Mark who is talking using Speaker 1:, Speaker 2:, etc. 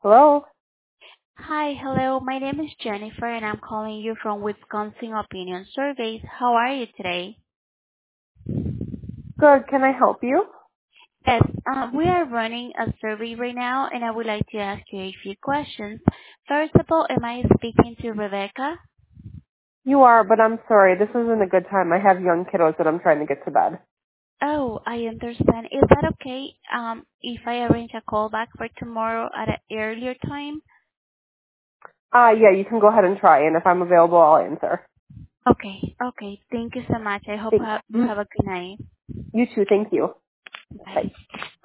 Speaker 1: Hello.
Speaker 2: Hi, hello. My name is Jennifer, and I'm calling you from Wisconsin Opinion Surveys. How are you today?
Speaker 1: Good. Can I help you?
Speaker 2: Yes, we are running a survey right now, and I would like to ask you a few questions. First of all, am I speaking to Rebecca?
Speaker 1: You are, but I'm sorry. This isn't a good time. I have young kiddos that I'm trying to get to bed.
Speaker 2: Oh, I understand. Is that okay, if I arrange a call back for tomorrow at an earlier time?
Speaker 1: Yeah, you can go ahead and try, and if I'm available, I'll answer.
Speaker 2: Okay. Thank you so much. I hope
Speaker 1: Thanks.
Speaker 2: you have a good night.
Speaker 1: You too. Thank you.
Speaker 2: Bye.
Speaker 1: Bye.